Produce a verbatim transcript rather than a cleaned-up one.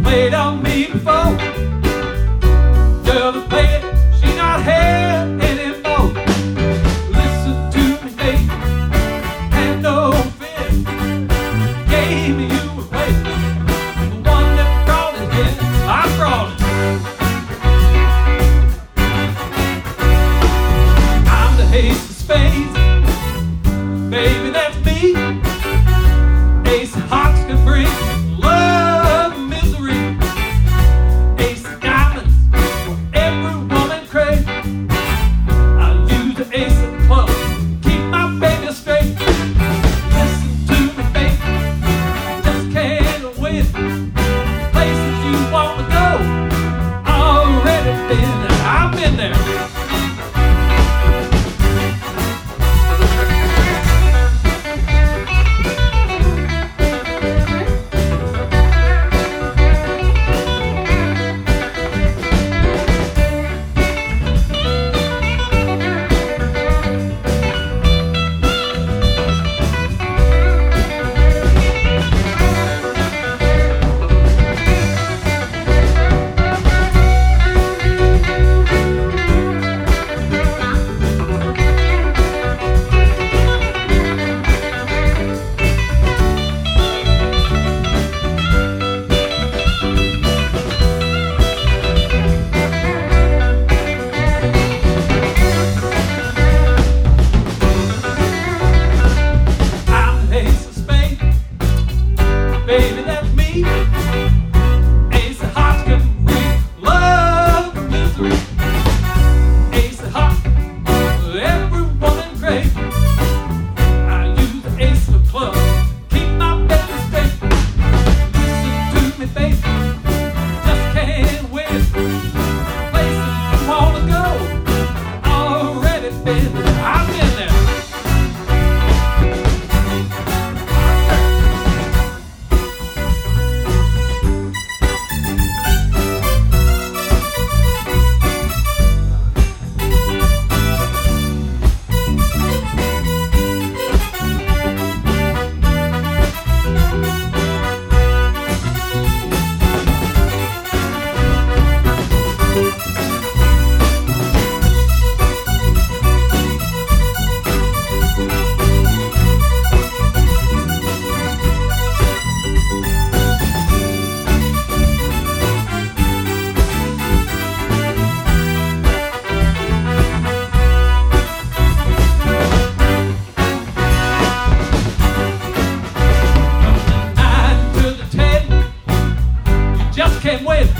played on me before. Girl that played it, she not here anymore. Listen to me, baby, and no fear. Gave me you away, the one that brought it here. I brought it. I'm the Ace of Spades, baby, that's me. Ace of Hearts can bring love and misery. Ace of Diamonds for every woman craves. I'll use the Ace of Clubs, keep my baby straight. Listen to me, baby, just can't win. Places you wanna go, already been there. I've been there. Baby, that's me. Ace of Hearts can bring love and misery. Ace of Hearts, every woman craves. I use the Ace of Clubs, keep my baby straight. Listen to me, baby, just can't win. Places you wanna go, already been there. I've been there. Just can't win.